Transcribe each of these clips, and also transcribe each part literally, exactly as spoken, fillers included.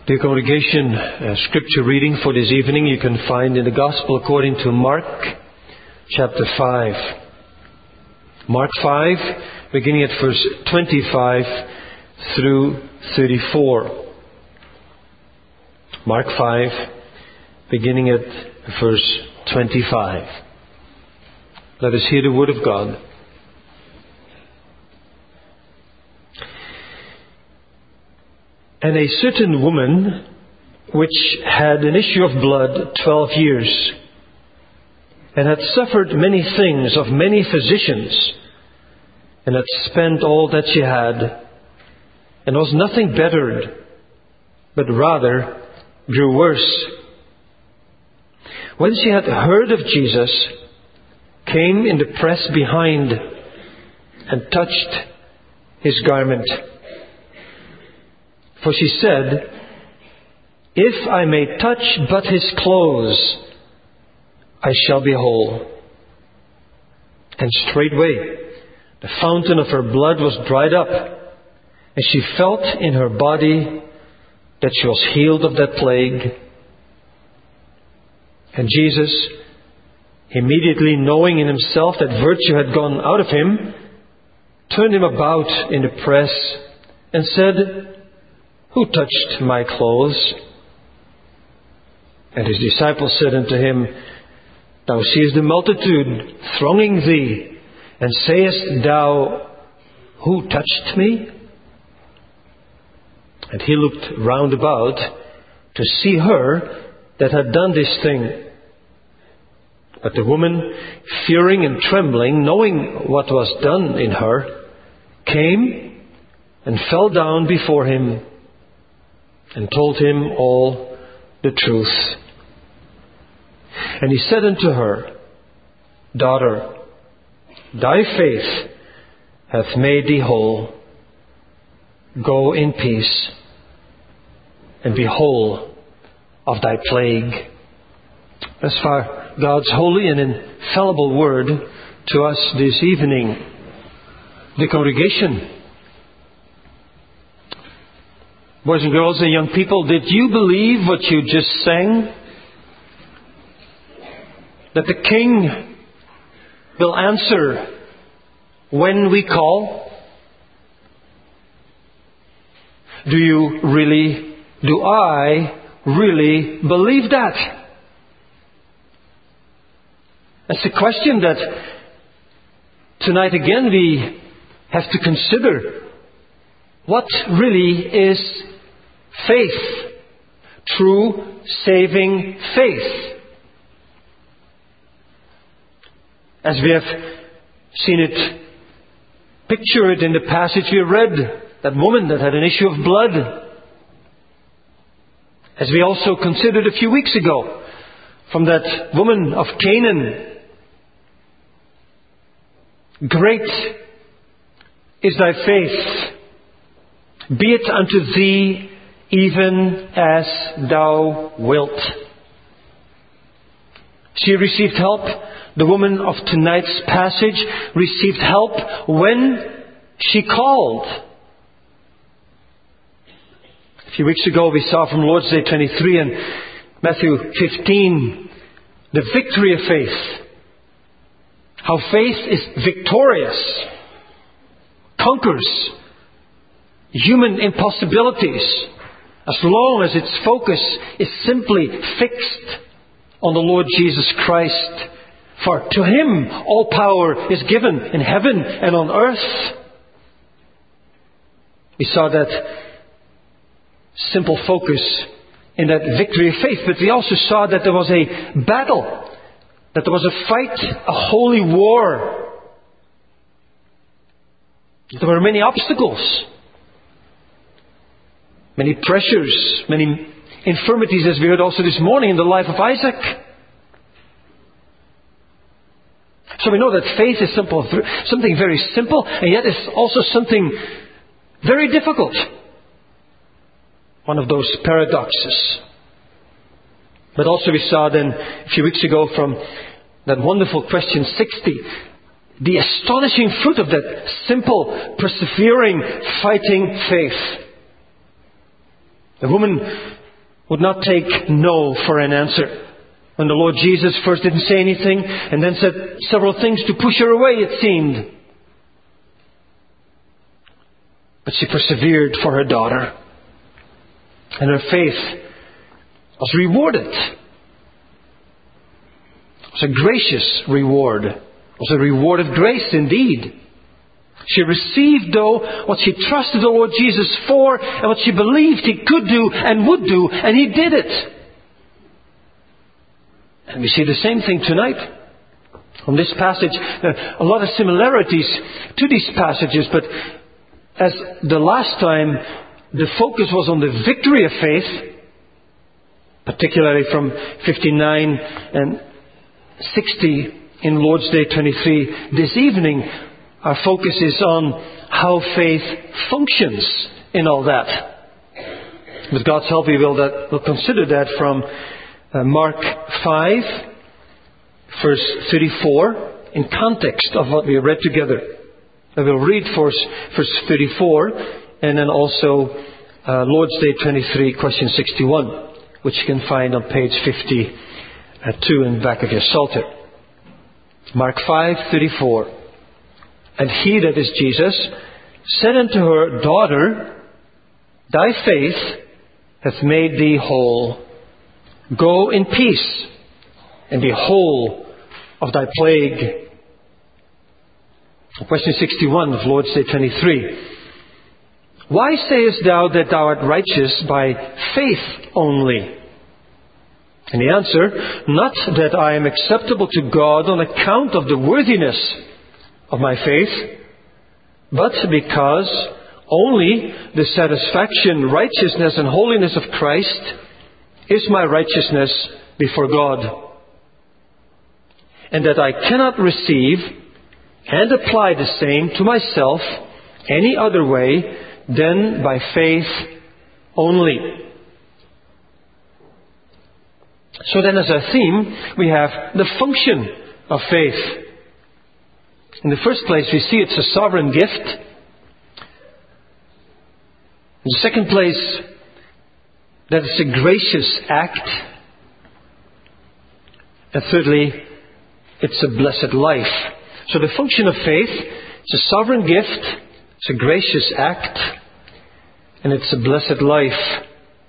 The congregation uh, scripture reading for this evening you can find in the Gospel according to Mark chapter five. Mark five, beginning at verse twenty-five through thirty-four. Mark five, beginning at verse twenty-five. Let us hear the word of God. And a certain woman, which had an issue of blood twelve years, and had suffered many things of many physicians, and had spent all that she had, and was nothing bettered, but rather grew worse. When she had heard of Jesus, came in the press behind, and touched his garment. For she said, "If I may touch but his clothes, I shall be whole." And straightway the fountain of her blood was dried up, and she felt in her body that she was healed of that plague. And Jesus, immediately knowing in himself that virtue had gone out of him, turned him about in the press and said, "Who touched my clothes?" And his disciples said unto him, "Thou seest the multitude thronging thee, and sayest thou, Who touched me?" And he looked round about to see her that had done this thing. But the woman, fearing and trembling, knowing what was done in her, came and fell down before him, and told him all the truth. And he said unto her, "Daughter, thy faith hath made thee whole. Go in peace, and be whole of thy plague." As far God's holy and infallible word to us this evening. The congregation, boys and girls and young people, did you believe what you just sang? That the King will answer when we call? Do you really, do I really believe that? That's a question that tonight again we have to consider. What really is faith? True saving faith. As we have seen it pictured in the passage we read, that woman that had an issue of blood. As we also considered a few weeks ago, from that woman of Canaan. Great is thy faith. Be it unto thee even as thou wilt. She received help. The woman of tonight's passage received help when she called. A few weeks ago we saw from Lord's Day twenty-three and Matthew fifteen the victory of faith. How faith is victorious, conquers human impossibilities, as long as its focus is simply fixed on the Lord Jesus Christ. For to Him all power is given in heaven and on earth. We saw that simple focus in that victory of faith, but we also saw that there was a battle, that there was a fight, a holy war. There were many obstacles, many pressures, many infirmities, as we heard also this morning in the life of Isaac. So we know that faith is simple, something very simple, and yet it's also something very difficult. One of those paradoxes. But also we saw then a few weeks ago from that wonderful question sixty, the astonishing fruit of that simple, persevering, fighting faith. The woman would not take no for an answer. When the Lord Jesus first didn't say anything and then said several things to push her away, it seemed. But she persevered for her daughter. And her faith was rewarded. It was a gracious reward. It was a reward of grace indeed. She received, though, what she trusted the Lord Jesus for and what she believed He could do and would do, and He did it. And we see the same thing tonight. On this passage, a lot of similarities to these passages, but as the last time, the focus was on the victory of faith, particularly from fifty-nine and sixty in Lord's Day twenty-three. This evening, our focus is on how faith functions in all that. With God's help, we will, that, we'll consider that from uh, Mark five, verse thirty-four, in context of what we read together. I will read verse, verse thirty-four, and then also uh, Lord's Day twenty-three, question sixty-one, which you can find on page fifty-two in the back of your Psalter. Mark five, thirty-four. And he, that is Jesus, said unto her, Daughter, thy faith hath made thee whole. Go in peace, and be whole of thy plague. Question sixty-one of Lord's Day twenty-three. Why sayest thou that thou art righteous by faith only? And the answer, not that I am acceptable to God on account of the worthiness of my faith, but because only the satisfaction, righteousness, and holiness of Christ is my righteousness before God. And that I cannot receive and apply the same to myself any other way than by faith only. So then, as a theme, we have the function of faith. In the first place, we see it's a sovereign gift. In the second place, that it's a gracious act. And thirdly, it's a blessed life. So the function of faith, it's a sovereign gift, it's a gracious act, and it's a blessed life.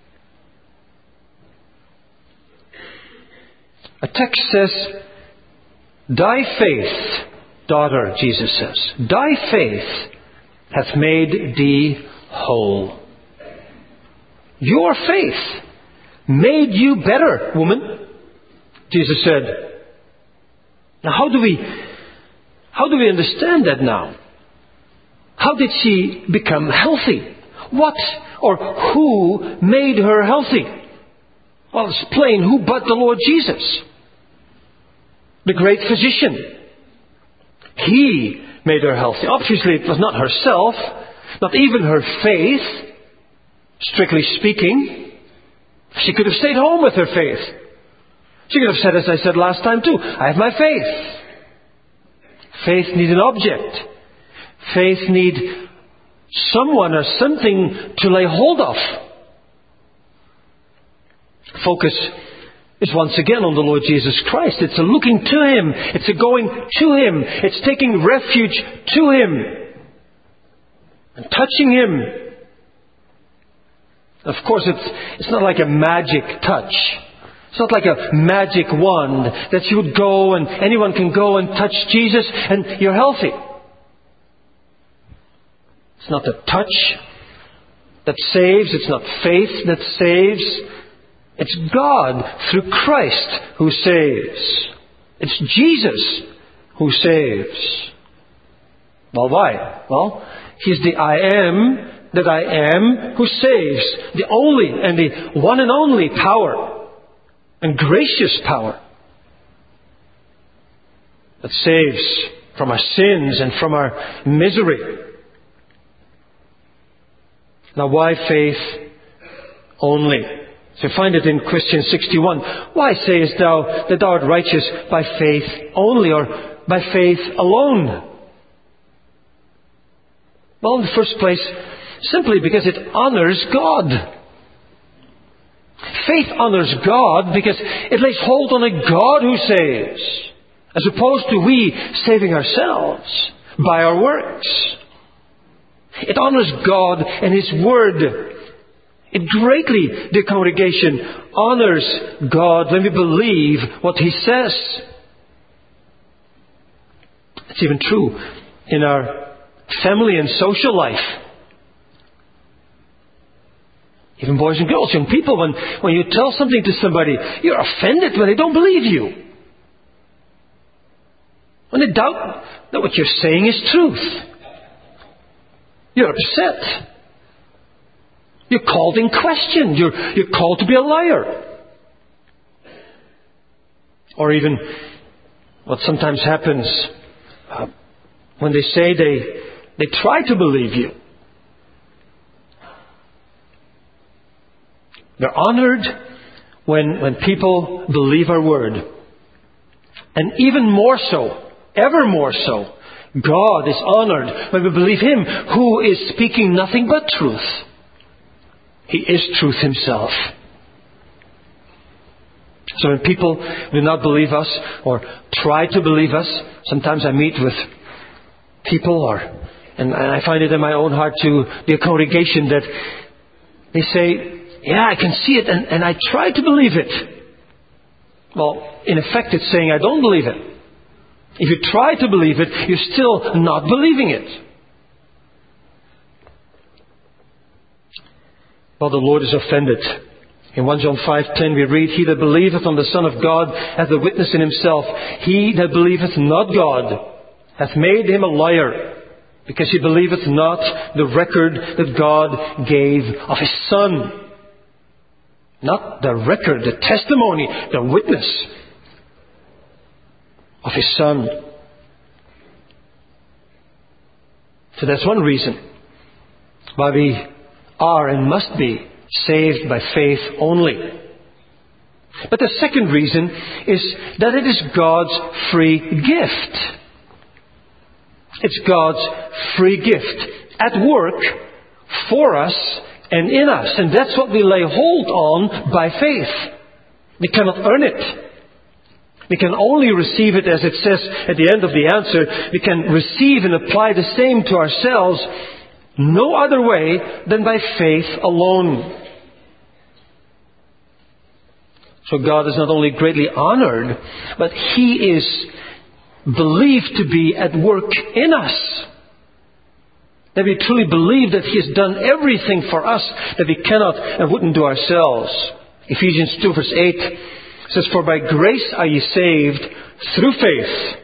A text says, Thy faith, daughter, Jesus says, Thy faith hath made thee whole. Your faith made you better, woman, Jesus said. Now how do we, how do we understand that now? How did she become healthy? What or who made her healthy? Well, it's plain, who but the Lord Jesus, the great physician. He made her healthy. Obviously, it was not herself, not even her faith, strictly speaking. She could have stayed home with her faith. She could have said, as I said last time too, I have my faith. Faith needs an object. Faith needs someone or something to lay hold of. Focus is once again on the Lord Jesus Christ. It's a looking to Him. It's a going to Him. It's taking refuge to Him. And touching Him. Of course, it's, it's not like a magic touch. It's not like a magic wand that you would go and anyone can go and touch Jesus and you're healthy. It's not the touch that saves. It's not faith that saves. It's God through Christ who saves. It's Jesus who saves. Well, why? Well, He's the I am that I am who saves. The only and the one and only power and gracious power that saves from our sins and from our misery. Now, why faith only? So you find it in question sixty-one. Why sayest thou that thou art righteous by faith only, or by faith alone? Well, in the first place, simply because it honors God. faith honors God because it lays hold on a God who saves, as opposed to we saving ourselves by our works. It honors God and His Word. It greatly, dear congregation, honors God when we believe what He says. It's even true in our family and social life. Even boys and girls, young people, when, when you tell something to somebody, you're offended when they don't believe you. When they doubt that what you're saying is truth. You're upset. You're called in question. You're, you're called to be a liar. Or even what sometimes happens uh, when they say they, they try to believe you. They're honored when, when people believe our word. And even more so, ever more so, God is honored when we believe Him who is speaking nothing but truth. He is truth Himself. So when people do not believe us or try to believe us, sometimes I meet with people or, and I find it in my own heart to be a congregation that they say, yeah, I can see it and, and I try to believe it. Well, in effect it's saying I don't believe it. If you try to believe it, you're still not believing it. Well, the Lord is offended. In First John five ten we read, He that believeth on the Son of God hath a witness in himself. He that believeth not God hath made him a liar, because he believeth not the record that God gave of His Son. Not the record, the testimony, the witness of His Son. So that's one reason why we are and must be saved by faith only. But the second reason is that it is God's free gift. It's God's free gift at work for us and in us. And that's what we lay hold on by faith. We cannot earn it. We can only receive it, as it says at the end of the answer. We can receive and apply the same to ourselves no other way than by faith alone. So God is not only greatly honored, but He is believed to be at work in us. That we truly believe that He has done everything for us that we cannot and wouldn't do ourselves. Ephesians two verse eight says, For by grace are ye saved through faith.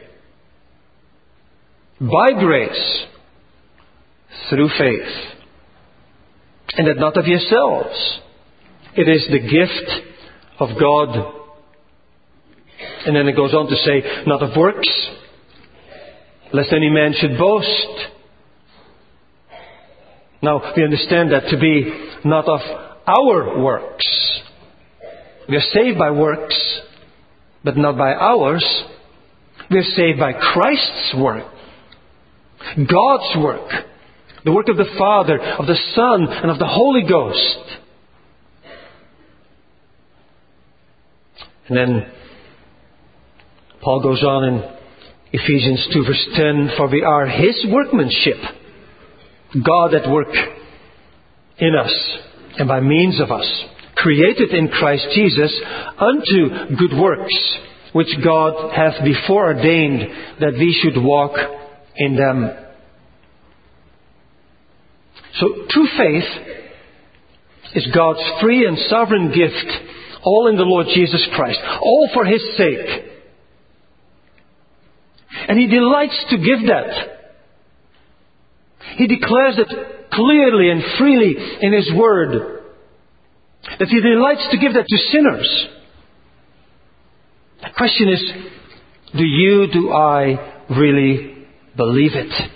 By grace. Through faith. And that not of yourselves. It is the gift of God. And then it goes on to say, not of works, lest any man should boast. Now, we understand that to be not of our works. We are saved by works, but not by ours. We are saved by Christ's work. God's work. The work of the Father, of the Son, and of the Holy Ghost. And then Paul goes on in Ephesians two verse ten, For we are His workmanship, God at work in us and by means of us, created in Christ Jesus unto good works, which God hath before ordained that we should walk in them. So true faith is God's free and sovereign gift, all in the Lord Jesus Christ, all for His sake. And He delights to give that. He declares it clearly and freely in His Word, that He delights to give that to sinners. The question is, do you, do I really believe it?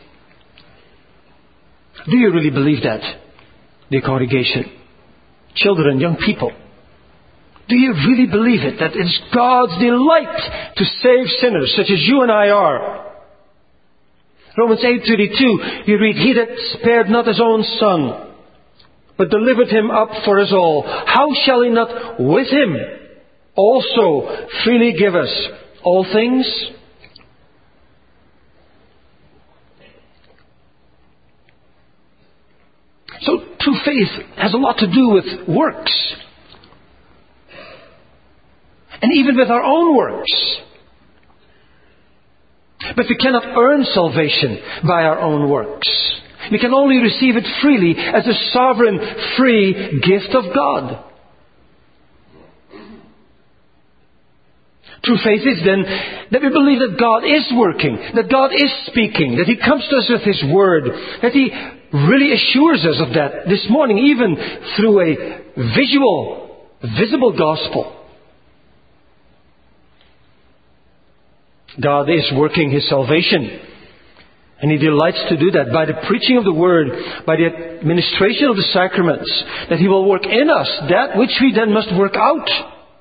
Do you really believe that, dear congregation? Children, young people. Do you really believe it? That it's God's delight to save sinners such as you and I are. Romans eight thirty-two, you read, He that spared not His own Son, but delivered him up for us all, how shall he not with him also freely give us all things? So true faith has a lot to do with works. And even with our own works. But we cannot earn salvation by our own works. We can only receive it freely as a sovereign, free gift of God. True faith is then that we believe that God is working, that God is speaking, that He comes to us with His Word, that He really assures us of that this morning, even through a visual, visible gospel. God is working His salvation. And He delights to do that by the preaching of the Word, by the administration of the sacraments, that He will work in us that which we then must work out.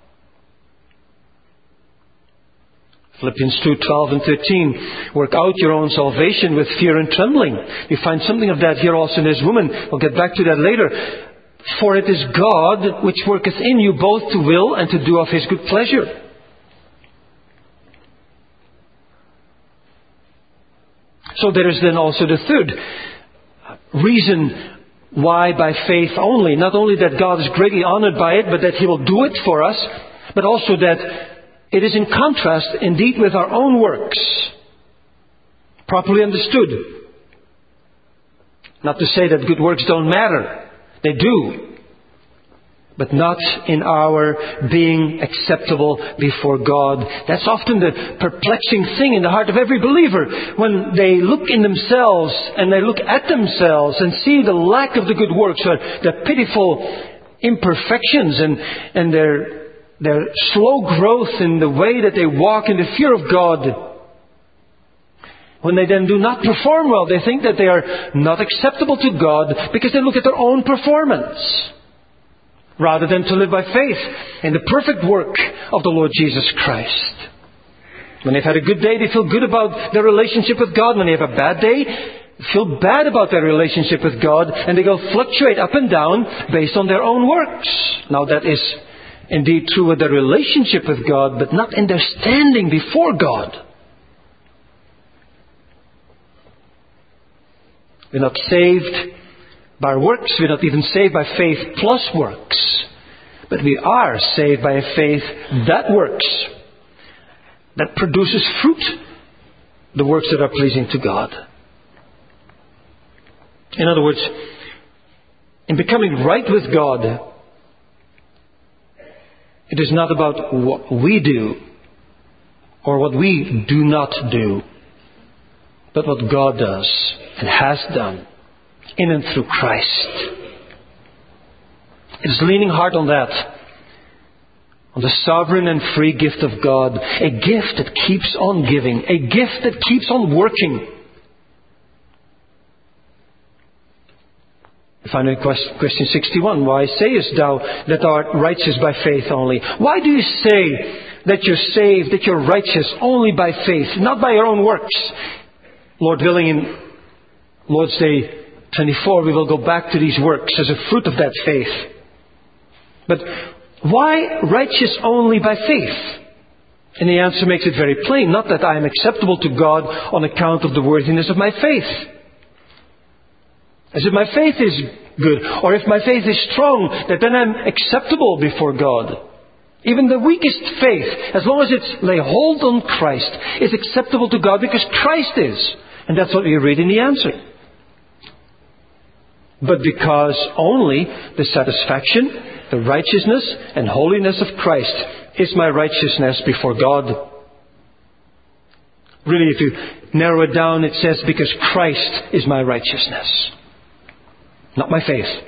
Philippians two, twelve and thirteen. Work out your own salvation with fear and trembling. You find something of that here also in this woman. We'll get back to that later. For it is God which worketh in you both to will and to do of His good pleasure. So there is then also the third reason why by faith only. Not only that God is greatly honored by it, but that He will do it for us, but also that it is in contrast indeed with our own works. Properly understood. Not to say that good works don't matter. They do. But not in our being acceptable before God. That's often the perplexing thing in the heart of every believer. When they look in themselves and they look at themselves and see the lack of the good works or the pitiful imperfections and, and their, their slow growth in the way that they walk in the fear of God. When they then do not perform well, they think that they are not acceptable to God because they look at their own performance. Rather than to live by faith in the perfect work of the Lord Jesus Christ. When they've had a good day, they feel good about their relationship with God. When they have a bad day, they feel bad about their relationship with God. And they go fluctuate up and down based on their own works. Now that is indeed true with their relationship with God, but not in their standing before God. We're not saved by our works. We're not even saved by faith plus works. But we are saved by a faith that works. That produces fruit. The works that are pleasing to God. In other words, in becoming right with God, it is not about what we do or what we do not do, but what God does and has done in and through Christ. It is leaning hard on that. On the sovereign and free gift of God. A gift that keeps on giving. A gift that keeps on working. We find in question sixty-one. Why sayest thou that thou art righteous by faith only? Why do you say that you're saved, that you're righteous only by faith, not by your own works? Lord willing, in Lord's Day twenty-four, we will go back to these works as a fruit of that faith. But why righteous only by faith? And the answer makes it very plain. Not that I am acceptable to God on account of the worthiness of my faith. As if my faith is good, or if my faith is strong, that then I'm acceptable before God. Even the weakest faith, as long as it's lay hold on Christ, is acceptable to God because Christ is. And that's what we read in the answer. But because only the satisfaction, the righteousness and holiness of Christ is my righteousness before God. Really, if you narrow it down, it says because Christ is my righteousness. Not my faith.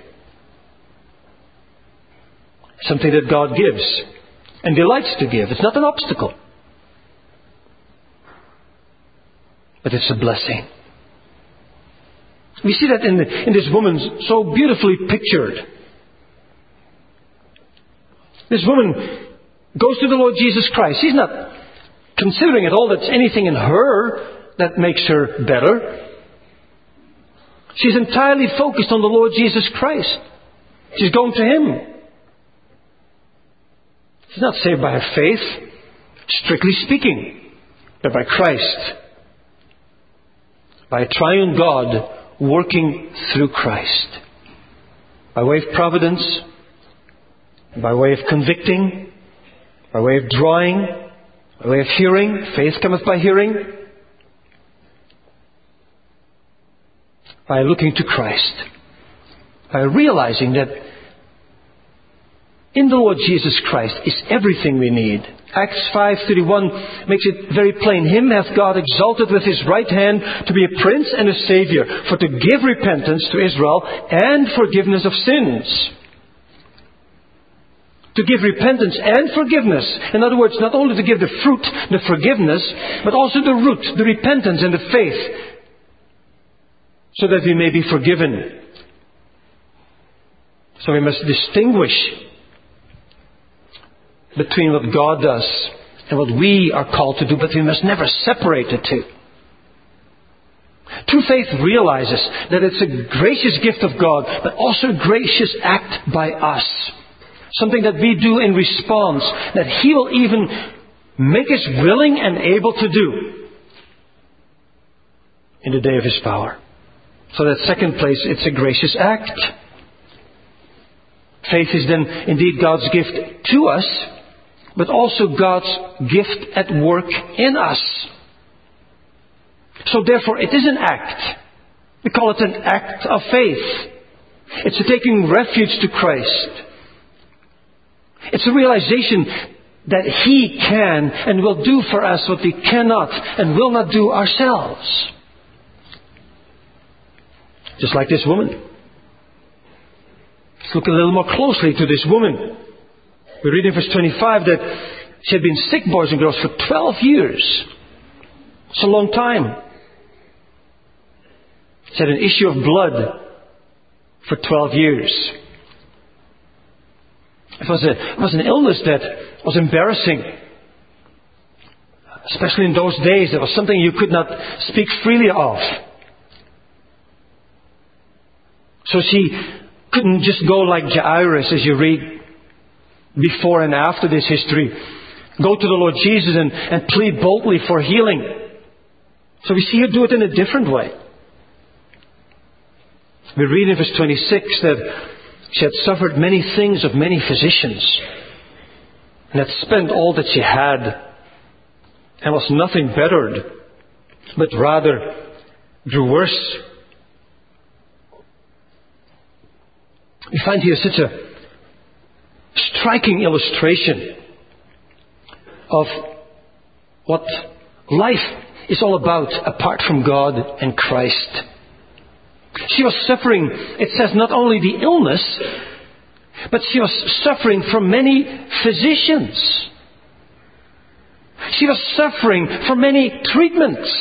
Something that God gives and delights to give. It's not an obstacle. But it's a blessing. We see that in, the, in this woman so beautifully pictured. This woman goes to the Lord Jesus Christ. She's not considering at all that there's anything in her that makes her better. She's entirely focused on the Lord Jesus Christ. She's going to Him. She's not saved by her faith, strictly speaking, but by Christ. By a triune God working through Christ. By way of providence, by way of convicting, by way of drawing, by way of hearing. Faith cometh by hearing. By looking to Christ. By realizing that in the Lord Jesus Christ is everything we need. Acts five thirty-one makes it very plain. Him hath God exalted with His right hand to be a prince and a savior, for to give repentance to Israel and forgiveness of sins. To give repentance and forgiveness. In other words, not only to give the fruit, the forgiveness, but also the root, the repentance and the faith, so that we may be forgiven. So we must distinguish between what God does and what we are called to do, but we must never separate the two. True faith realizes that it's a gracious gift of God, but also a gracious act by us. Something that we do in response, that He will even make us willing and able to do in the day of His power. So that second place, it's a gracious act. Faith is then indeed God's gift to us, but also God's gift at work in us. So therefore it is an act. We call it an act of faith. It's a taking refuge to Christ. It's a realization that He can and will do for us what we cannot and will not do ourselves. Just like this woman. Let's look a little more closely to this woman. We read in verse twenty-five that she had been sick, boys and girls, for twelve years. It's a long time. She had an issue of blood for twelve years. It was, a, it was an illness that was embarrassing. Especially in those days, it was something you could not speak freely of. So she couldn't just go like Jairus, as you read before and after this history. Go to the Lord Jesus and, and plead boldly for healing. So we see her do it in a different way. We read in verse twenty-six that she had suffered many things of many physicians, and had spent all that she had, and was nothing bettered, but rather grew worse. We find here such a striking illustration of what life is all about apart from God and Christ. She was suffering, it says, not only the illness, but she was suffering from many physicians. She was suffering from many treatments.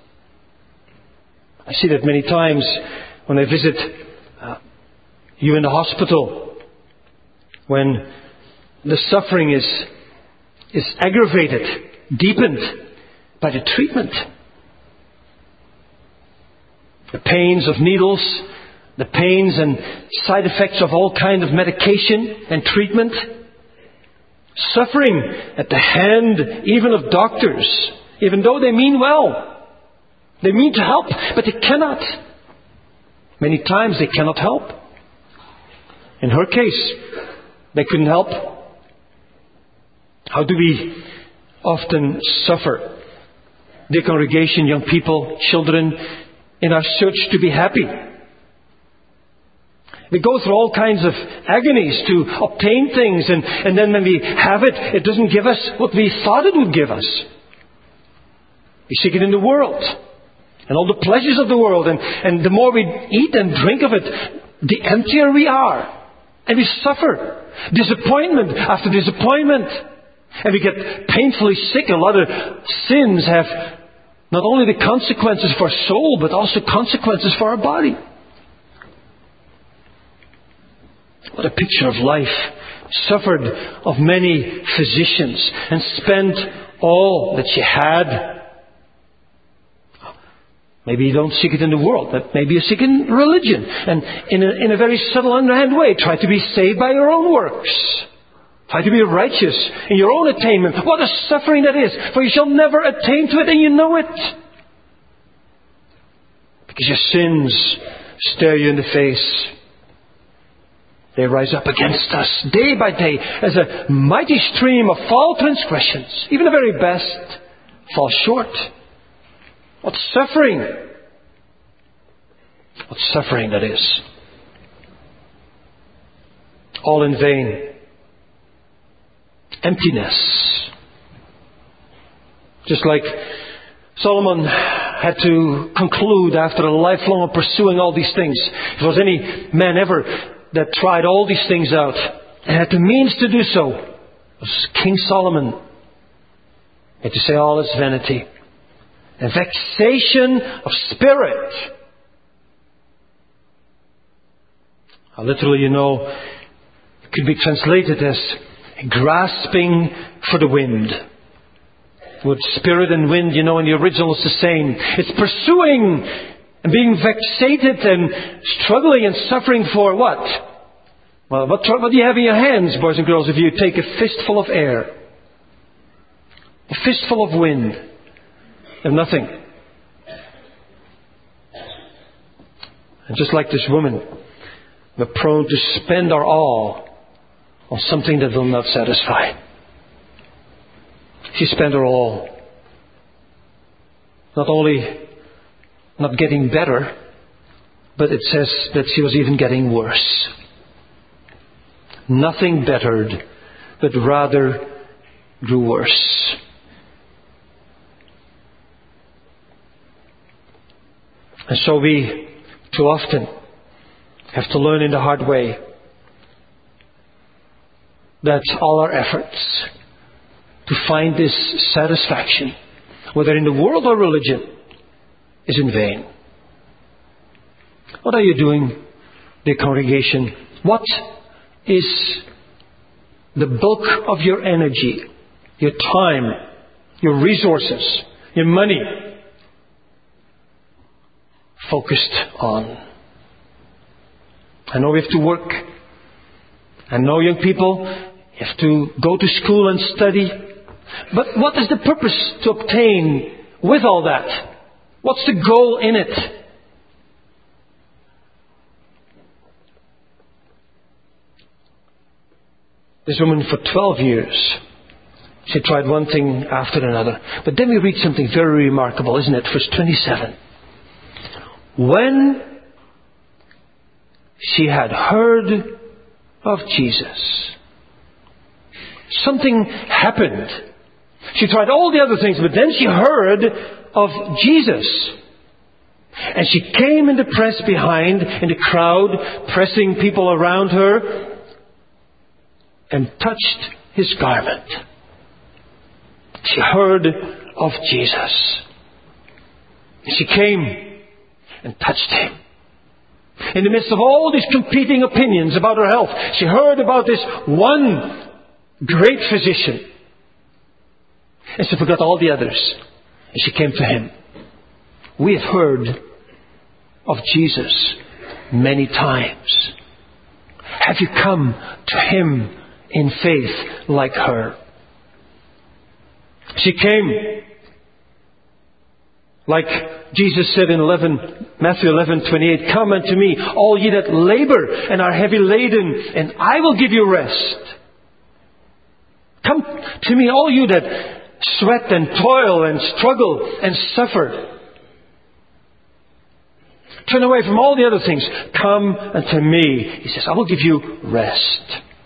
I see that many times when I visit uh, you in the hospital, when the suffering is, is aggravated, deepened by the treatment. The pains of needles, the pains and side effects of all kinds of medication and treatment. Suffering at the hand even of doctors, even though they mean well. They mean to help, but they cannot. Many times they cannot help. In her case, they couldn't help. How do we often suffer? Dear congregation, young people, children, in our search to be happy. We go through all kinds of agonies to obtain things, and, and then when we have it, it doesn't give us what we thought it would give us. We seek it in the world, and all the pleasures of the world, and, and the more we eat and drink of it, the emptier we are. And we suffer disappointment after disappointment. And we get painfully sick. A lot of sins have not only the consequences for our soul, but also consequences for our body. What a picture of life. Suffered of many physicians and spent all that she had. Maybe you don't seek it in the world, but maybe you seek it in religion. And in a, in a very subtle, underhand way, try to be saved by your own works. Try to be righteous in your own attainment. What a suffering that is, for you shall never attain to it, and you know it. Because your sins stare you in the face. They rise up against us day by day as a mighty stream of foul transgressions. Even the very best fall short. What suffering! What suffering that is. All in vain. Emptiness. Just like Solomon had to conclude after a lifelong of pursuing all these things. If there was any man ever that tried all these things out and had the means to do so, it was King Solomon. He had to say all is vanity. And vexation of spirit. How literally, you know, it could be translated as grasping for the wind. With spirit and wind, you know, in the original is the same. It's pursuing and being vexated and struggling and suffering for what? Well, what, what do you have in your hands, boys and girls, if you take a fistful of air? A fistful of wind. And nothing. And just like this woman, we're prone to spend our all on something that will not satisfy. She spent her all. Not only not getting better, but it says that she was even getting worse. Nothing bettered, but rather grew worse. And so we, too often, have to learn in the hard way that all our efforts to find this satisfaction, whether in the world or religion, is in vain. What are you doing, dear congregation? What is the bulk of your energy, your time, your resources, your money focused on? I know we have to work. I know young people have to go to school and study. But what is the purpose to obtain with all that? What's the goal in it? This woman for twelve years, she tried one thing after another. But then we read something very remarkable, isn't it? Verse twenty-seven. When she had heard of Jesus, something happened. She tried all the other things, but then she heard of Jesus. And she came in the press behind, in the crowd, pressing people around her, and touched his garment. She heard of Jesus. And she came and touched him. In the midst of all these competing opinions about her health, she heard about this one great physician. And she forgot all the others. And she came to him. We have heard of Jesus many times. Have you come to him in faith like her? She came like Jesus said in eleven, Matthew eleven twenty-eight, "Come unto me, all ye that labor and are heavy laden, and I will give you rest. Come to me, all you that sweat and toil and struggle and suffer. Turn away from all the other things. Come unto me." He says, "I will give you rest."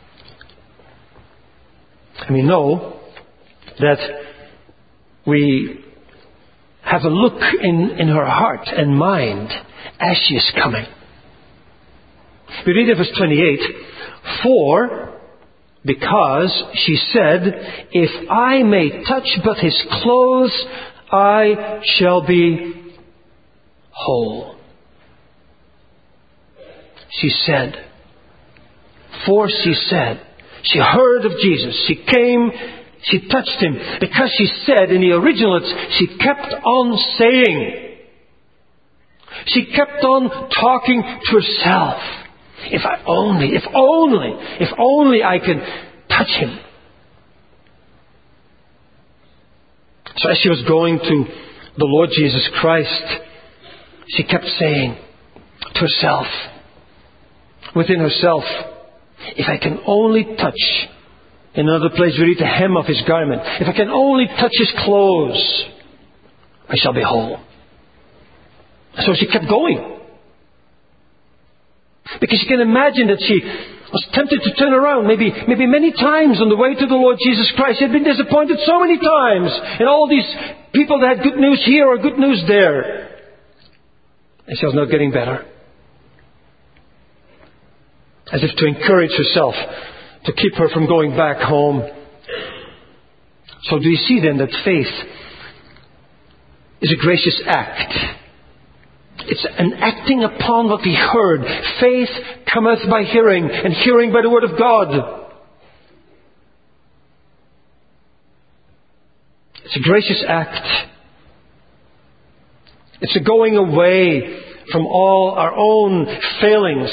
And we know that we have a look in, in her heart and mind as she is coming. We read in verse twenty-eight, "For because she said, if I may touch but his clothes, I shall be whole." She said, for she said, she heard of Jesus. She came, she touched him. Because she said, in the original, it's, she kept on saying. She kept on talking to herself. If I only, if only, if only I can touch him. So as she was going to the Lord Jesus Christ, she kept saying to herself, within herself, if I can only touch. In another place we read the hem of his garment. If I can only touch his clothes, I shall be whole. So she kept going. Because you can imagine that she was tempted to turn around, maybe maybe many times on the way to the Lord Jesus Christ. She had been disappointed so many times in all these people that had good news here or good news there. And she was not getting better. As if to encourage herself, to keep her from going back home. So do you see then that faith is a gracious act? It's an acting upon what we heard. Faith cometh by hearing, and hearing by the word of God. It's a gracious act. It's a going away from all our own failings.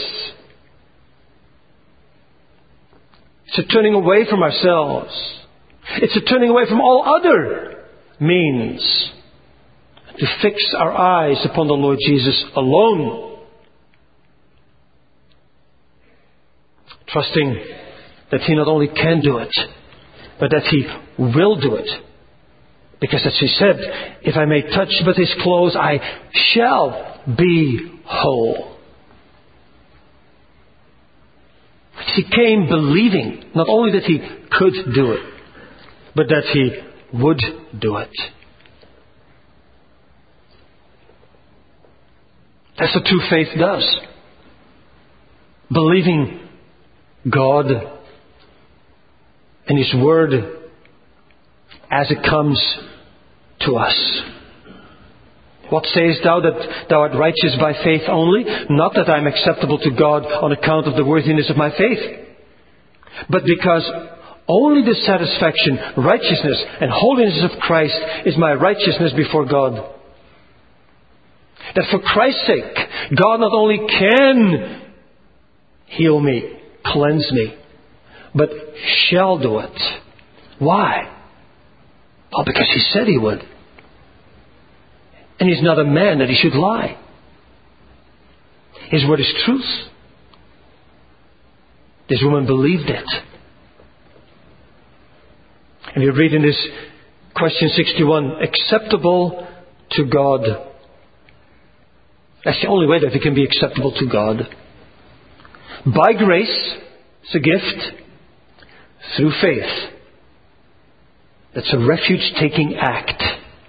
It's a turning away from ourselves. It's a turning away from all other means to fix our eyes upon the Lord Jesus alone. Trusting that He not only can do it, but that He will do it. Because as He said, if I may touch but His clothes, I shall be whole. He came believing not only that He could do it, but that He would do it. That's what true faith does. Believing God and His Word as it comes to us. What sayest thou, that thou art righteous by faith only? Not that I am acceptable to God on account of the worthiness of my faith, but because only the satisfaction, righteousness, and holiness of Christ is my righteousness before God. That for Christ's sake, God not only can heal me, cleanse me, but shall do it. Why? Well, because He said He would. And He's not a man that He should lie. His word is truth. This woman believed it. And you read in this question sixty-one, acceptable to God. That's the only way that it can be acceptable to God. By grace, it's a gift, through faith. That's a refuge-taking act.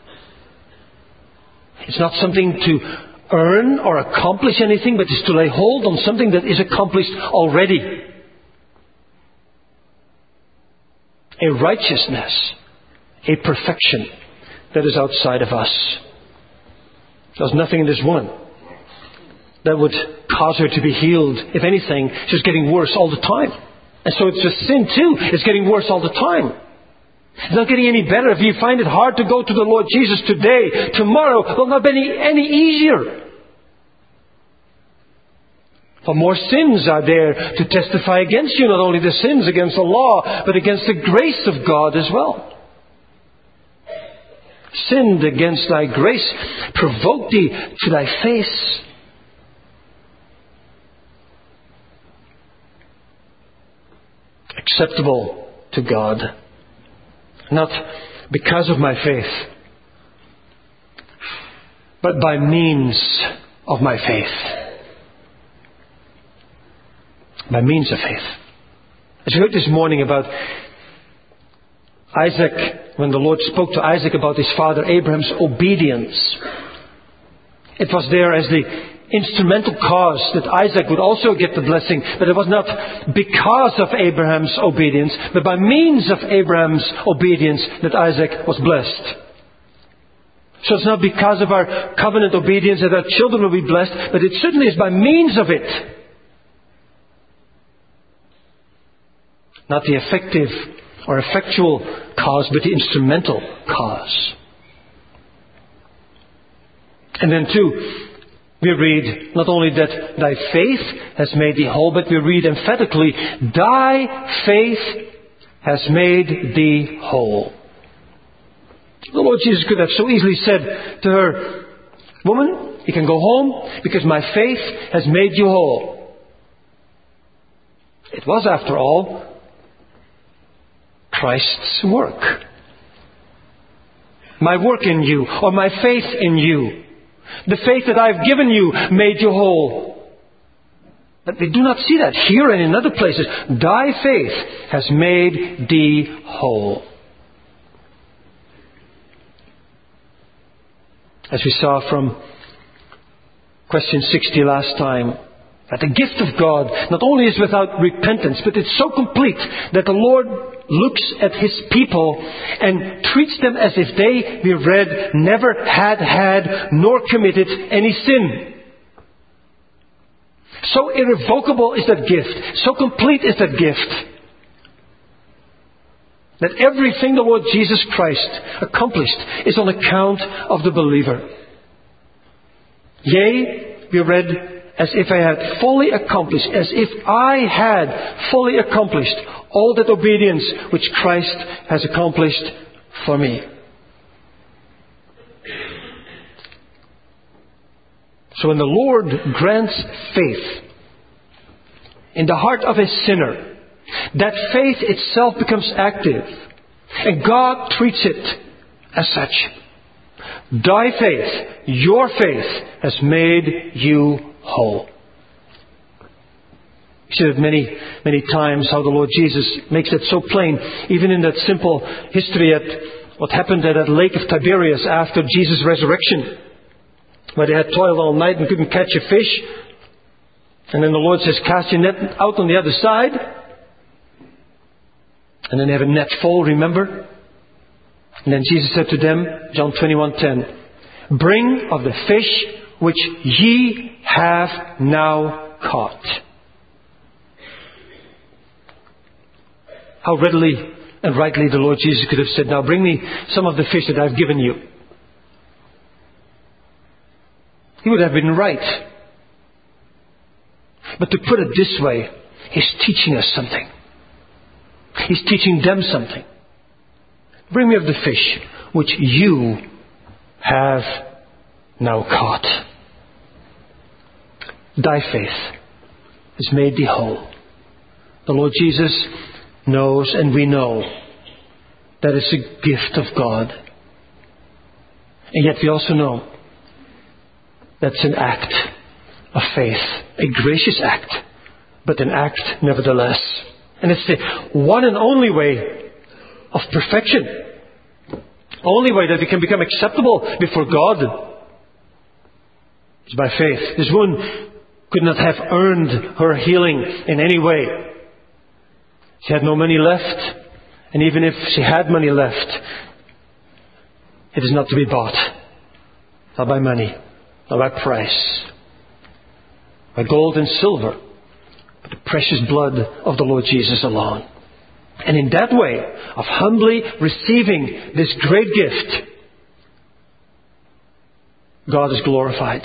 It's not something to earn or accomplish anything, but it's to lay hold on something that is accomplished already. A righteousness, a perfection that is outside of us. There's nothing in this woman that would cause her to be healed. If anything, she's getting worse all the time. And so it's just sin too. It's getting worse all the time. It's not getting any better. If you find it hard to go to the Lord Jesus today, tomorrow will not be any, any easier. For more sins are there to testify against you. Not only the sins against the law, but against the grace of God as well. Sinned against thy grace, provoke thee to thy face. Acceptable to God. Not because of my faith, but by means of my faith. By means of faith. As you heard this morning about Isaac, when the Lord spoke to Isaac about his father Abraham's obedience, it was there as the instrumental cause that Isaac would also get the blessing, but it was not because of Abraham's obedience, but by means of Abraham's obedience that Isaac was blessed. So it's not because of our covenant obedience that our children will be blessed, but it certainly is by means of it. Not the effective or effectual cause, but the instrumental cause. And then too, we read not only that thy faith has made thee whole, but we read emphatically, thy faith has made thee whole. The Lord Jesus could have so easily said to her, woman, you can go home because my faith has made you whole. It was, after all, Christ's work. My work in you, or my faith in you. The faith that I've given you made you whole. But we do not see that here and in other places. Thy faith has made thee whole. As we saw from question sixty last time, that the gift of God not only is without repentance, but it's so complete that the Lord looks at His people and treats them as if they, we read, never had had nor committed any sin. So irrevocable is that gift. So complete is that gift. That everything the Lord Jesus Christ accomplished is on account of the believer. Yea, we read, as if I had fully accomplished, as if I had fully accomplished all that obedience which Christ has accomplished for me. So when the Lord grants faith in the heart of a sinner, that faith itself becomes active, and God treats it as such. Thy faith, your faith, has made you whole. You see that many, many times how the Lord Jesus makes it so plain, even in that simple history at what happened at that lake of Tiberias after Jesus' resurrection, where they had toiled all night and couldn't catch a fish. And then the Lord says, cast your net out on the other side. And then they have a net full, remember? And then Jesus said to them, John twenty-one ten, bring of the fish which ye have now caught. How readily and rightly the Lord Jesus could have said, now bring me some of the fish that I've given you. He would have been right. But to put it this way, He's teaching us something. He's teaching them something. Bring me of the fish which you have now caught. Thy faith has made thee whole. The Lord Jesus knows, and we know, that it's a gift of God. And yet we also know that's an act of faith, a gracious act, but an act nevertheless. And it's the one and only way of perfection. Only way that we can become acceptable before God is by faith. This woman could not have earned her healing in any way. She had no money left. And even if she had money left, it is not to be bought. Not by money, not by price, by gold and silver, but the precious blood of the Lord Jesus alone. And in that way of humbly receiving this great gift, God is glorified.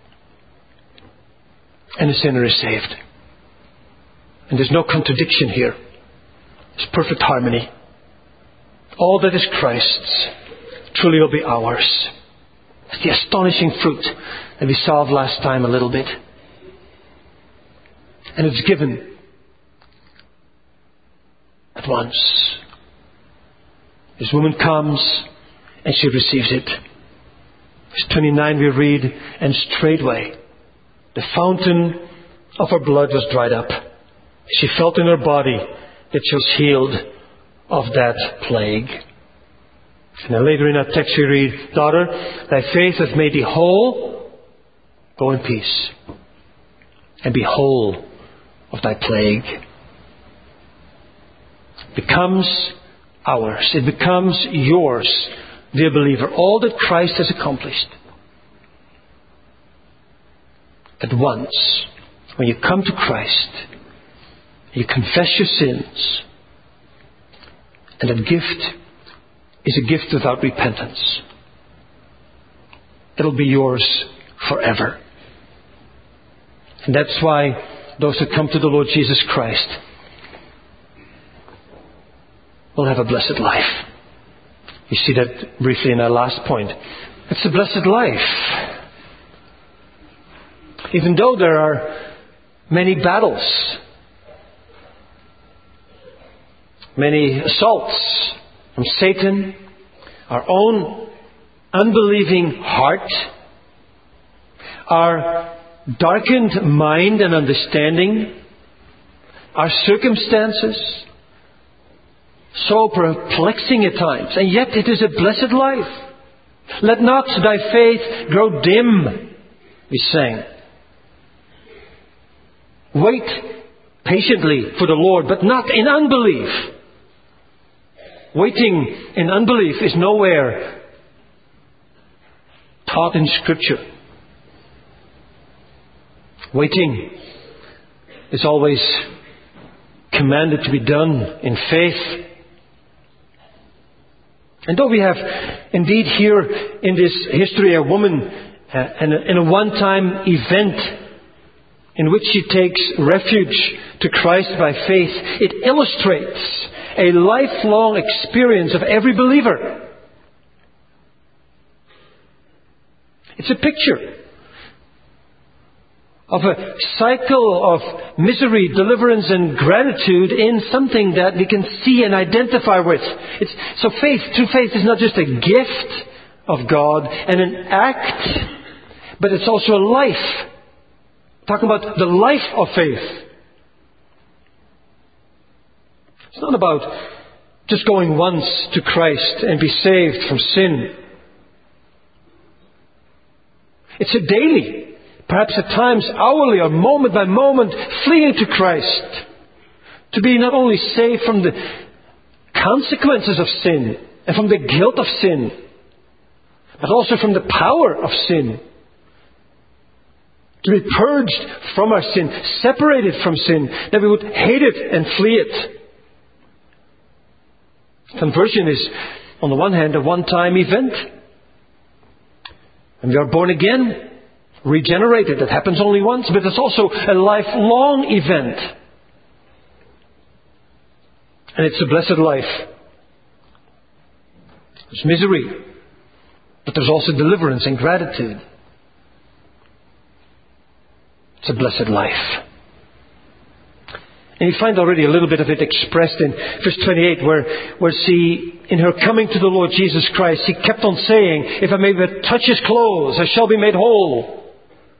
And the sinner is saved. And there's no contradiction here. It's perfect harmony. All that is Christ's truly will be ours. It's the astonishing fruit that we saw last time a little bit. And it's given at once. This woman comes and she receives it. Verse twenty-nine we read, and straightway the fountain of her blood was dried up. She felt in her body that she was healed of that plague. And then later in our text we read, daughter, thy faith hath made thee whole. Go in peace and be whole of thy plague. It becomes ours. It becomes yours, dear believer. All that Christ has accomplished. At once, when you come to Christ, you confess your sins, and that gift is a gift without repentance. It'll be yours forever. And that's why those who come to the Lord Jesus Christ will have a blessed life. You see that briefly in our last point. It's a blessed life. Even though there are many battles, many assaults from Satan, our own unbelieving heart, our darkened mind and understanding, our circumstances, so perplexing at times, and yet it is a blessed life. Let not thy faith grow dim, we sang. Wait patiently for the Lord, but not in unbelief. Waiting in unbelief is nowhere taught in Scripture. Waiting is always commanded to be done in faith. And though we have indeed here in this history a woman uh, in, a, in a one-time event in which she takes refuge to Christ by faith, it illustrates a lifelong experience of every believer. It's a picture of a cycle of misery, deliverance and gratitude in something that we can see and identify with. It's, so faith, true faith is not just a gift of God and an act, but it's also a life. Talking about the life of faith. It's not about just going once to Christ and be saved from sin. It's a daily, perhaps at times hourly or moment by moment, fleeing to Christ. To be not only saved from the consequences of sin and from the guilt of sin, but also from the power of sin. To be purged from our sin, separated from sin, that we would hate it and flee it. Conversion is, on the one hand, a one-time event. And we are born again, regenerated. That happens only once, but it's also a lifelong event. And it's a blessed life. There's misery, but there's also deliverance and gratitude. It's a blessed life. And you find already a little bit of it expressed in verse twenty-eight, where, where she, in her coming to the Lord Jesus Christ, she kept on saying, if I may but touch His clothes, I shall be made whole.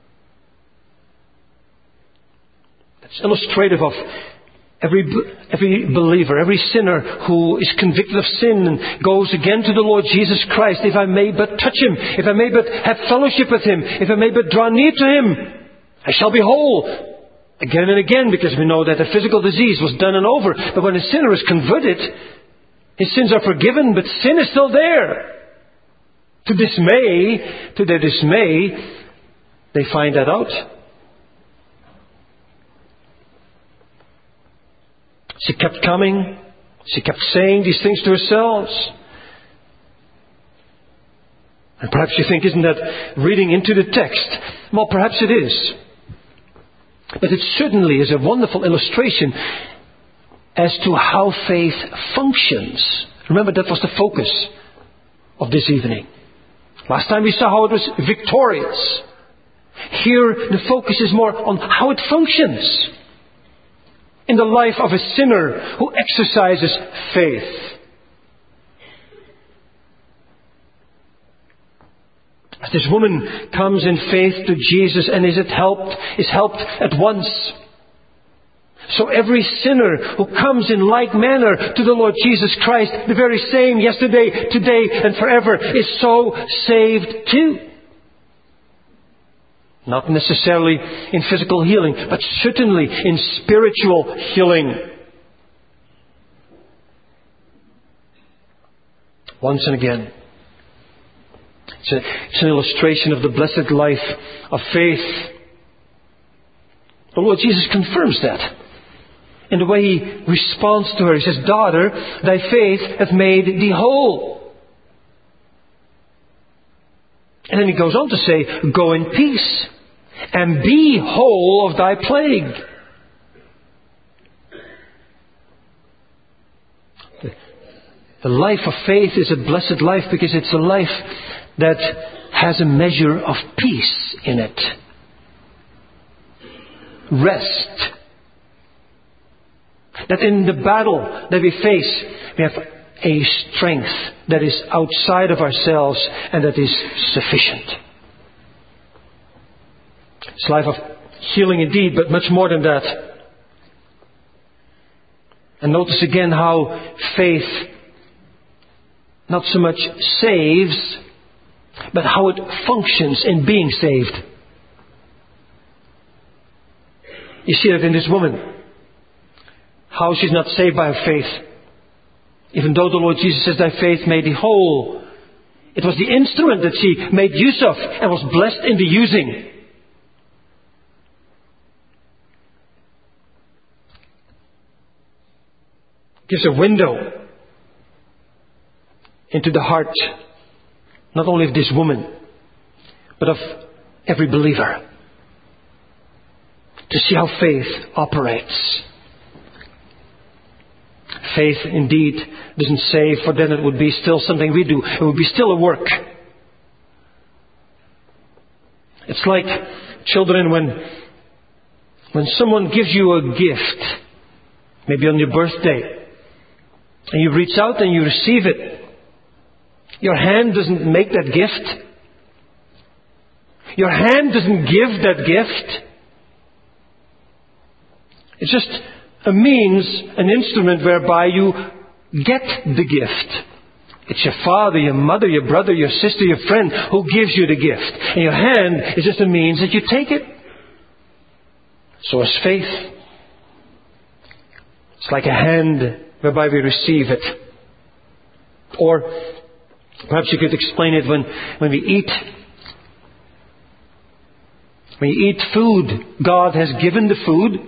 That's illustrative of every, every believer, every sinner who is convicted of sin and goes again to the Lord Jesus Christ. If I may but touch Him, if I may but have fellowship with Him, if I may but draw near to Him, I shall be whole. Again and again, because we know that a physical disease was done and over. But when a sinner is converted, his sins are forgiven, but sin is still there. To dismay, to their dismay, they find that out. She kept coming. She kept saying these things to herself. And perhaps you think, isn't that reading into the text? Well, perhaps it is. But it certainly is a wonderful illustration as to how faith functions. Remember, that was the focus of this evening. Last time we saw how it was victorious. Here, the focus is more on how it functions in the life of a sinner who exercises faith. As this woman comes in faith to Jesus and is it helped, is helped at once. So every sinner who comes in like manner to the Lord Jesus Christ, the very same yesterday, today and forever, is so saved too. Not necessarily in physical healing, but certainly in spiritual healing. Once and again. It's, a, it's an illustration of the blessed life of faith. The Lord Jesus confirms that. In the way He responds to her, He says, "Daughter, thy faith hath made thee whole." And then He goes on to say, "Go in peace and be whole of thy plague. The, the life of faith is a blessed life because it's a life that has a measure of peace in it. Rest. That in the battle that we face, we have a strength that is outside of ourselves and that is sufficient. It's a life of healing indeed, but much more than that. And notice again how faith not so much saves, but how it functions in being saved. You see that in this woman. How she's not saved by her faith. Even though the Lord Jesus says, thy faith made thee whole. It was the instrument that she made use of and was blessed in the using. Gives a window into the heart, not only of this woman, but of every believer. To see how faith operates. Faith indeed doesn't save, for then it would be still something we do. It would be still a work. It's like children when when someone gives you a gift, maybe on your birthday, and you reach out and you receive it. Your hand doesn't make that gift. Your hand doesn't give that gift. It's just a means, an instrument whereby you get the gift. It's your father, your mother, your brother, your sister, your friend who gives you the gift. And your hand is just a means that you take it. So is faith. It's like a hand whereby we receive it. Or perhaps you could explain it when, when we eat. When you eat food, God has given the food.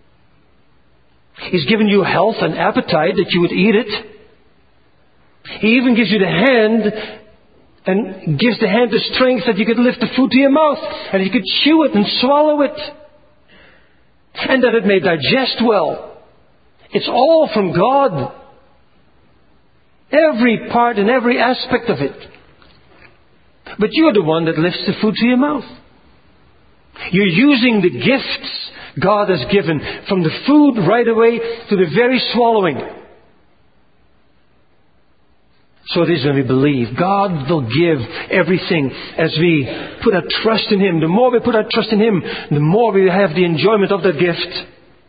He's given you health and appetite that you would eat it. He even gives you the hand and gives the hand the strength that you could lift the food to your mouth and you could chew it and swallow it. And that it may digest well. It's all from God. Every part and every aspect of it. But you're the one that lifts the food to your mouth. You're using the gifts God has given, from the food right away to the very swallowing. So it is when we believe. God will give everything as we put our trust in Him. The more we put our trust in Him, the more we have the enjoyment of that gift.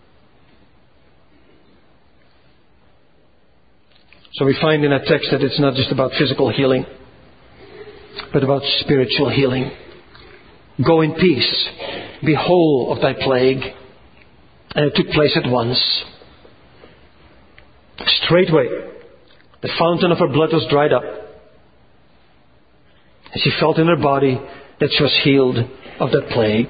So we find in our text that it's not just about physical healing, but about spiritual healing. Go in peace. Be whole of thy plague. And it took place at once. Straightway, the fountain of her blood was dried up. And she felt in her body that she was healed of that plague.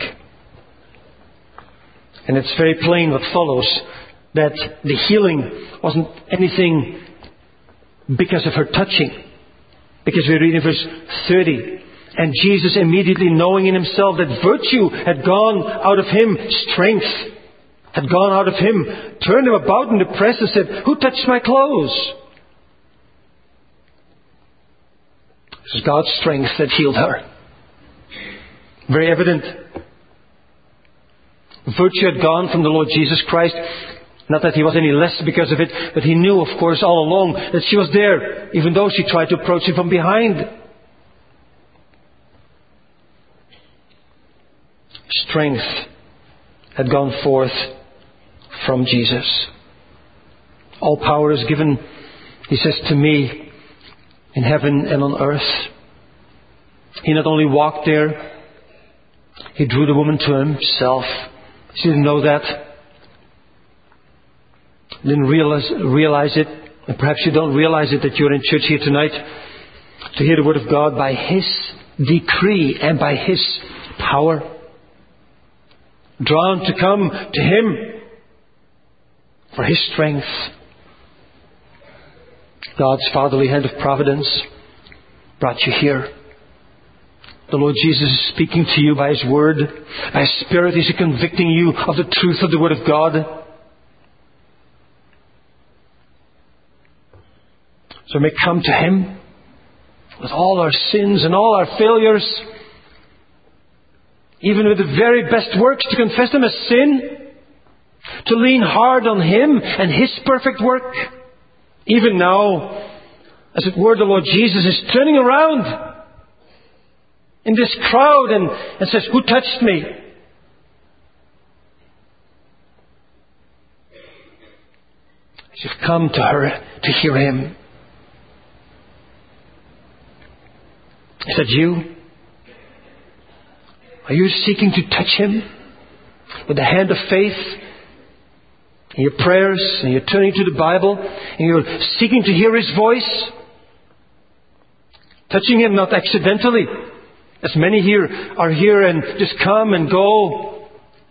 And it's very plain what follows, that the healing wasn't anything because of her touching. Because we read in verse thirty, and Jesus, immediately knowing in Himself that virtue had gone out of Him, strength had gone out of Him, turned Him about in the press and said, who touched my clothes? It was God's strength that healed her. Very evident. Virtue had gone from the Lord Jesus Christ. Not that He was any less because of it, but He knew, of course, all along that she was there, even though she tried to approach Him from behind. Strength had gone forth from Jesus. All power is given, He says, to me in heaven and on earth. He not only walked there, He drew the woman to Himself. She didn't know that. Didn't realize, realize it. And perhaps you don't realize it that you're in church here tonight to hear the Word of God by His decree and by His power. Drawn to come to Him for His strength. God's fatherly hand of providence brought you here. The Lord Jesus is speaking to you by His Word. By His Spirit, He's convicting you of the truth of the Word of God. So we may come to Him with all our sins and all our failures, even with the very best works, to confess them as sin, to lean hard on Him and His perfect work. Even now, as it were, the Lord Jesus is turning around in this crowd and, and says, "Who touched me?" As you've come to her to hear Him. Is that you? Are you seeking to touch Him with the hand of faith in your prayers, and you're turning to the Bible, and you're seeking to hear His voice? Touching Him not accidentally, as many here are here and just come and go.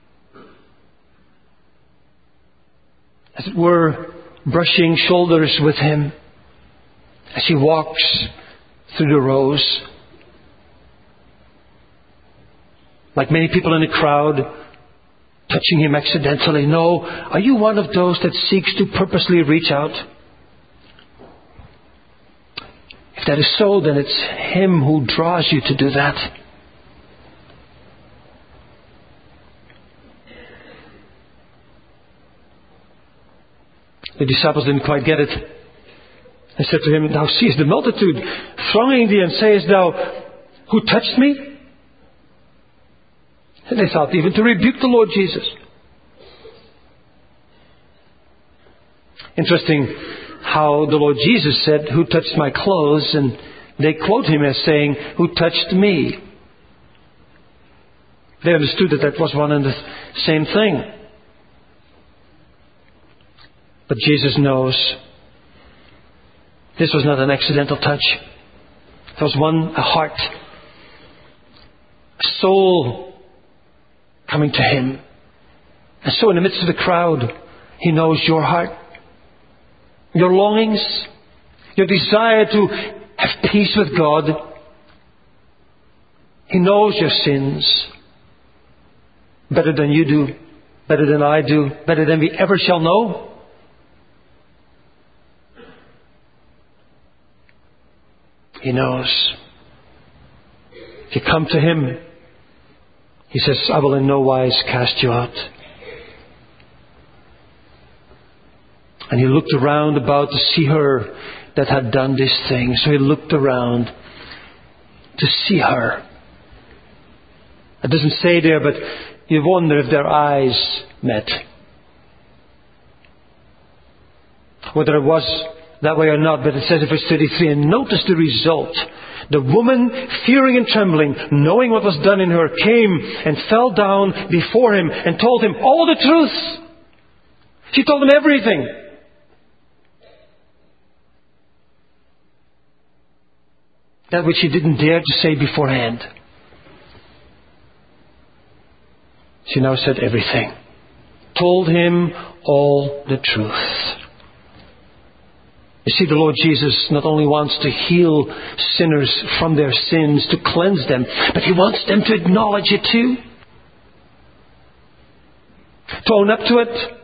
As it were, brushing shoulders with Him as He walks through the rows. Like many people in the crowd, touching Him accidentally. No, are you one of those that seeks to purposely reach out? If that is so, then it's Him who draws you to do that. The disciples didn't quite get it. They said to Him, "Thou seest the multitude thronging Thee, and sayest Thou, Who touched me?" And they thought even to rebuke the Lord Jesus. Interesting how the Lord Jesus said, "Who touched my clothes?" And they quote Him as saying, "Who touched me?" They understood that that was one and the same thing. But Jesus knows this was not an accidental touch. It was one, a heart, a soul coming to Him. And so in the midst of the crowd, He knows your heart, your longings, your desire to have peace with God. He knows your sins better than you do, better than I do, better than we ever shall know. He knows. If you come to Him, He says, "I will in no wise cast you out." And He looked around about to see her that had done this thing. So He looked around to see her. It doesn't say there, but you wonder if their eyes met. Whether it was that way or not, but it says in verse thirty-three, and notice the result. The woman, fearing and trembling, knowing what was done in her, came and fell down before Him and told Him all the truth. She told Him everything. That which she didn't dare to say beforehand. She now said everything. Told Him all the truth. You see, the Lord Jesus not only wants to heal sinners from their sins, to cleanse them, but He wants them to acknowledge it too. To own up to it.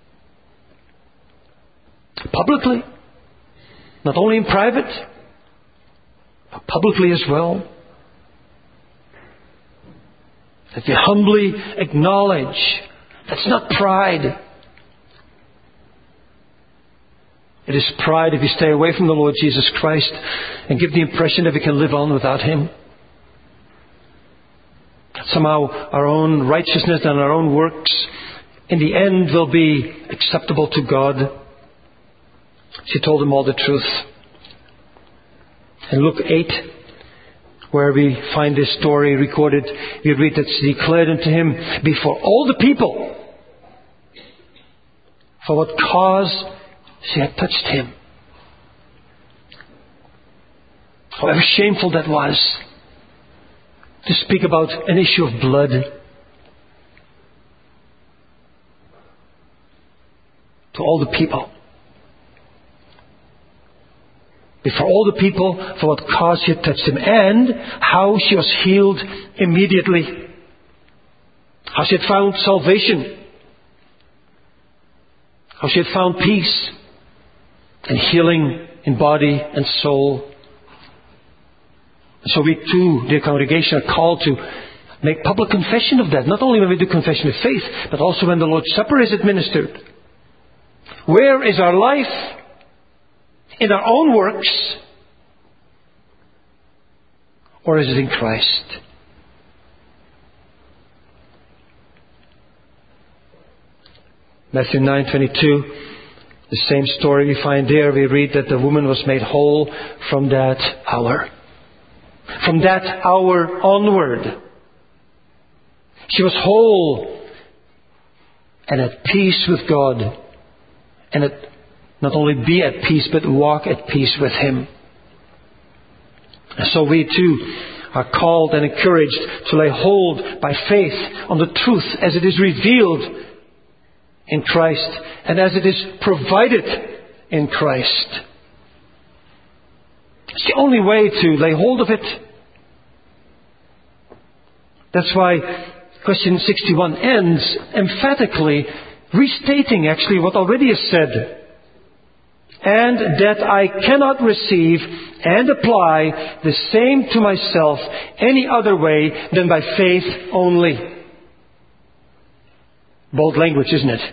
Publicly. Not only in private, but publicly as well. That they humbly acknowledge. That's not pride. It is pride if we stay away from the Lord Jesus Christ and give the impression that we can live on without Him. That somehow our own righteousness and our own works in the end will be acceptable to God. She told Him all the truth. In Luke eight, where we find this story recorded, we read that she declared unto Him before all the people for what cause she had touched Him. However shameful that was, to speak about an issue of blood. To all the people. before all the people for what cause she had touched him, and how she was healed immediately. How she had found salvation. How she had found peace and healing in body and soul. So we too, dear congregation, are called to make public confession of that. Not only when we do confession of faith, but also when the Lord's Supper is administered. Where is our life? In our own works? Or is it in Christ? Matthew nine twenty-two, the same story we find there. We read that the woman was made whole from that hour. From that hour onward. She was whole and at peace with God. And at, not only be at peace, but walk at peace with Him. And so we too are called and encouraged to lay hold by faith on the truth as it is revealed in Christ and as it is provided in Christ. It's the only way to lay hold of it. That's why question sixty-one ends emphatically restating actually what already is said. And that I cannot receive and apply the same to myself any other way than by faith only. Bold language, isn't it?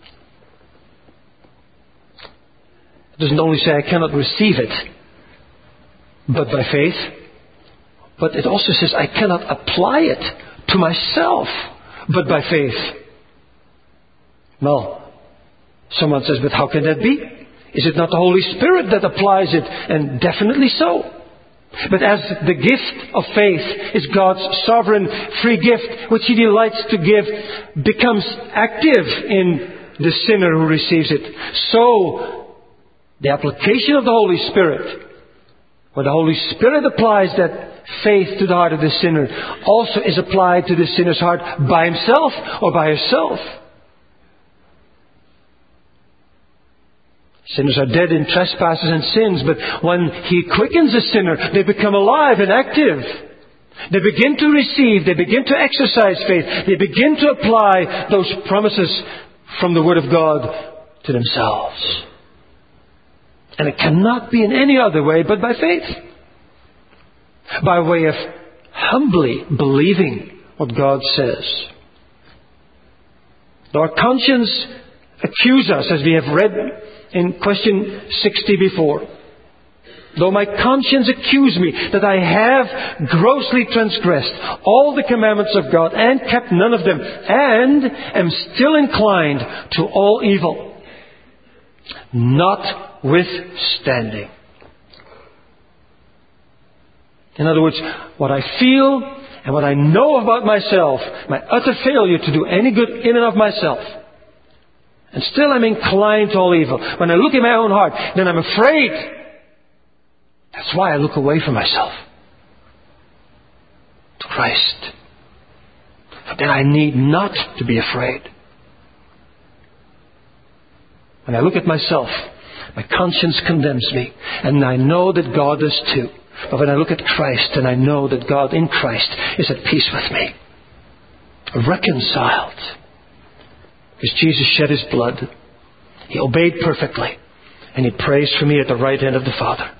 It doesn't only say I cannot receive it, but by faith. But it also says I cannot apply it to myself, but by faith. Well, someone says, but how can that be? Is it not the Holy Spirit that applies it? And definitely so. But as the gift of faith is God's sovereign free gift, which He delights to give, becomes active in the sinner who receives it. So, the application of the Holy Spirit, where the Holy Spirit applies that faith to the heart of the sinner, also is applied to the sinner's heart by himself or by herself. Sinners are dead in trespasses and sins, but when He quickens a sinner, they become alive and active. They begin to receive, they begin to exercise faith, they begin to apply those promises from the Word of God to themselves. And it cannot be in any other way but by faith. By way of humbly believing what God says. Though our conscience accuse us, as we have read in question sixty before. Though my conscience accuse me that I have grossly transgressed all the commandments of God and kept none of them, and am still inclined to all evil, notwithstanding. In other words, what I feel and what I know about myself, my utter failure to do any good in and of myself, and still I'm inclined to all evil. When I look in my own heart, then I'm afraid. That's why I look away from myself to Christ. Then I need not to be afraid. When I look at myself, my conscience condemns me, and I know that God does too. But when I look at Christ, and I know that God in Christ is at peace with me, reconciled. Because Jesus shed His blood. He obeyed perfectly. And He prays for me at the right hand of the Father.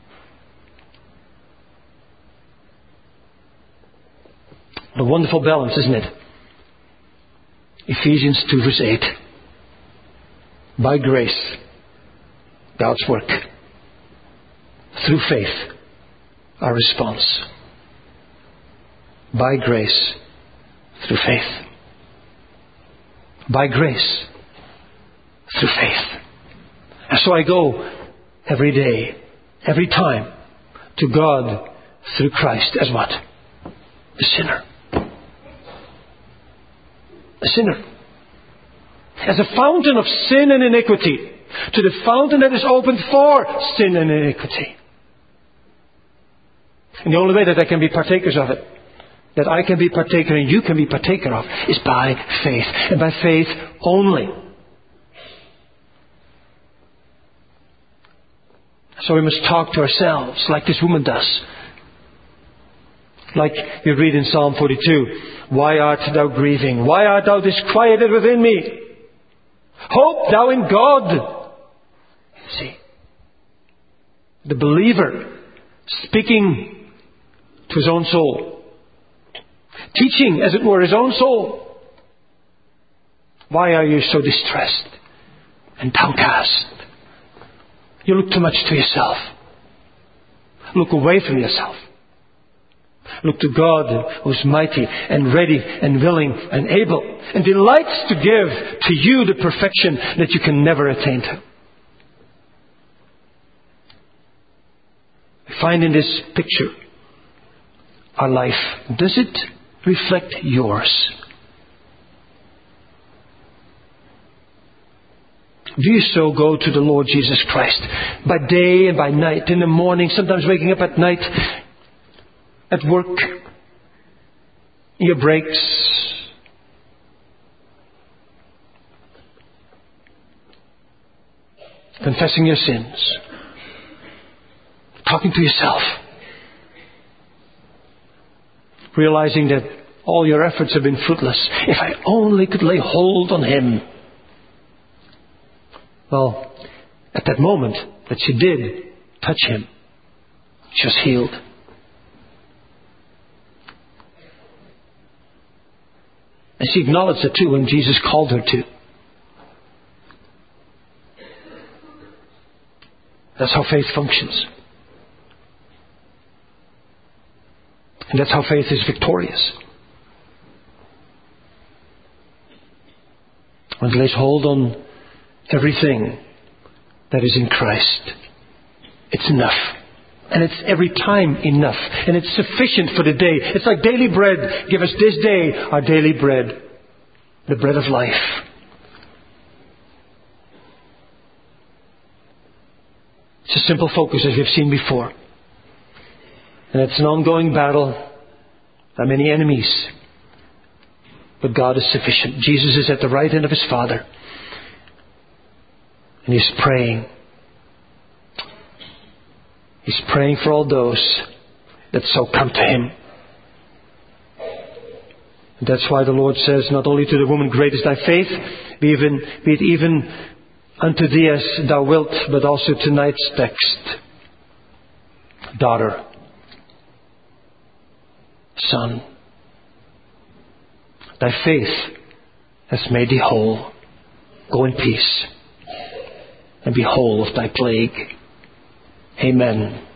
What a wonderful balance, isn't it? Ephesians two verse eight. By grace, God's work. Through faith, our response. By grace, through faith. By grace, through faith. And so I go every day, every time, to God through Christ as what? A sinner. A sinner. As a fountain of sin and iniquity, to the fountain that is opened for sin and iniquity. And the only way that I can be partakers of it, that I can be partaker and you can be partaker of, is by faith. And by faith only. So we must talk to ourselves like this woman does. Like we read in Psalm forty-two, why art thou grieving? Why art thou disquieted within me? Hope thou in God. See, the believer speaking to his own soul, teaching, as it were, his own soul. Why are you so distressed and downcast? You look too much to yourself. Look away from yourself. Look to God, who is mighty and ready and willing and able, and delights to give to you the perfection that you can never attain to. We find in this picture our life. Does it reflect yours? Do you so go to the Lord Jesus Christ by day and by night, in the morning, sometimes waking up at night, at work, in your breaks, confessing your sins, talking to yourself, realizing that all your efforts have been fruitless? If I only could lay hold on Him. Well, at that moment that she did touch Him, she was healed. And she acknowledged it too when Jesus called her to. That's how faith functions. And that's how faith is victorious. When it lays hold on everything that is in Christ, it's enough. And it's every time enough. And it's sufficient for the day. It's like daily bread. Give us this day our daily bread. The bread of life. It's a simple focus, as we've seen before. And it's an ongoing battle. There are many enemies. But God is sufficient. Jesus is at the right hand of His Father. And He's praying. He's praying for all those that so come to Him. And that's why the Lord says, not only to the woman, great is thy faith, be, even, be it even unto thee as thou wilt, but also tonight's text. Daughter, son, thy faith has made thee whole. Go in peace and be whole of thy plague. Amen.